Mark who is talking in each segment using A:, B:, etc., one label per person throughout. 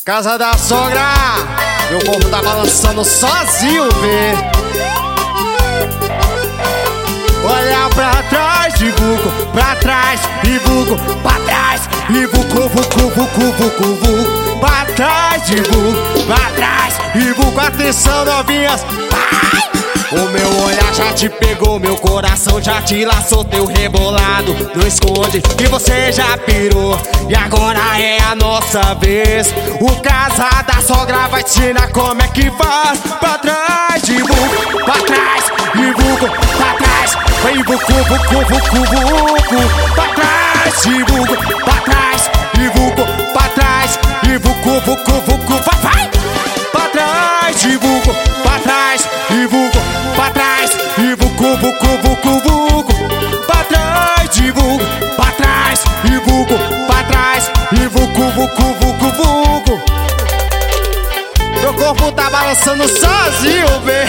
A: Casa da sogra, meu corpo tá balançando sozinho, vê. Olha pra trás, e vuco, pra trás, e vuco, pra trás, e vuco, vuco, vuco, vuco, vuco. Pra trás, e vuco, pra trás, e vuco. Atenção, novinhas, vai! O meu olhar já te pegou, meu coração já te laçou, teu rebolado. Não esconde que você já pirou, e agora é a nossa vez. O casa da sogra vai te ensinar como é que faz. Pra trás, e vuco, pra trás, e vuco, pra trás, e vuco, vuco, vuco, vuco. Pra trás, e vuco, pra trás, e vuco, pra trás, e vuco, vuco, vuco. Vai! Pra trás, e vuco, pra trás, e vuco, pra trás, e vucu, vucu, vucu, vucu. Pra trás, e vucu, pra trás, e vucu, pra trás, e vucu, vucu, vucu, vucu. Meu corpo tá balançando sozinho, vê.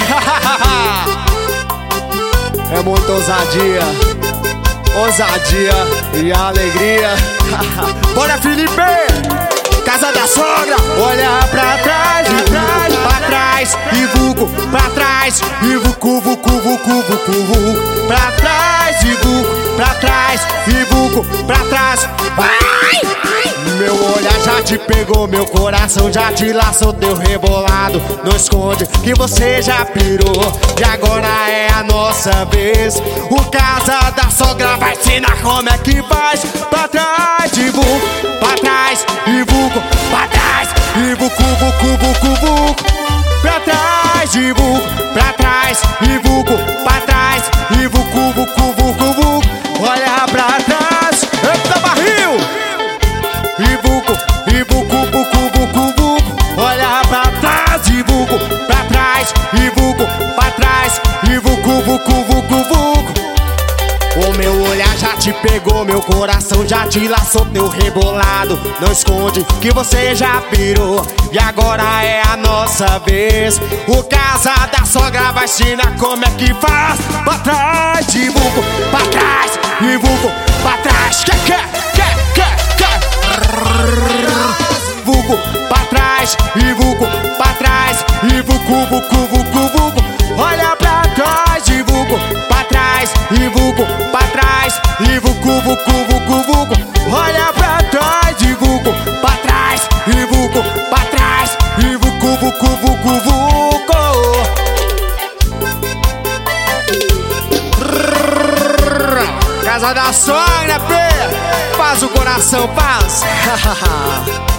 A: É muita ousadia, ousadia e alegria. Bora, Felipe! Casa da sogra, olha pra trás, pra trás, e vuco, pra trás, e vucu, vucu, vucu, vucu, vucu. Pra trás, e vuco, pra trás, e vuco, pra trás. Vai! Meu olhar já te pegou, meu coração já te laçou, teu rebolado. Não esconde que você já pirou, e agora é a nossa vez. O casa da sogra vai ensinar como é que faz. Pra trás, e vuco, pra trás, e vuco, pra trás, e vucu, vucu, vucu, vucu. Pra trás, e vuco, pra trás, e vuco, pra trás, e vucu, vucu, vucu, vucu. Olha pra trás, eita barril! E vuco, vucu, vucu, vucu. Olha pra trás, e vuco, pra trás, e vuco, pra trás, e vucu, vucu, vucu, vucu. O meu olhar já te pegou, meu coração já te laçou, teu rebolado. Não esconde que você já pirou, e agora é a nossa vez. O casa da sogra vai ensinar como é que faz. Pra trás, e vuco, pra trás, e vuco, pra trás. Vuco, pra trás, e vuco, pra trás, e vucu, vucu, vucu, vucu. Olha pra trás, e vuco, pra trás, e vuco, pra trás, e vucu, vucu, vucu, vucu. Olha pra trás, e vuco, pra trás, e vuco, pra trás, e vucu, vucu, vucu, vucu. Casa da sogra, faz o coração, faz.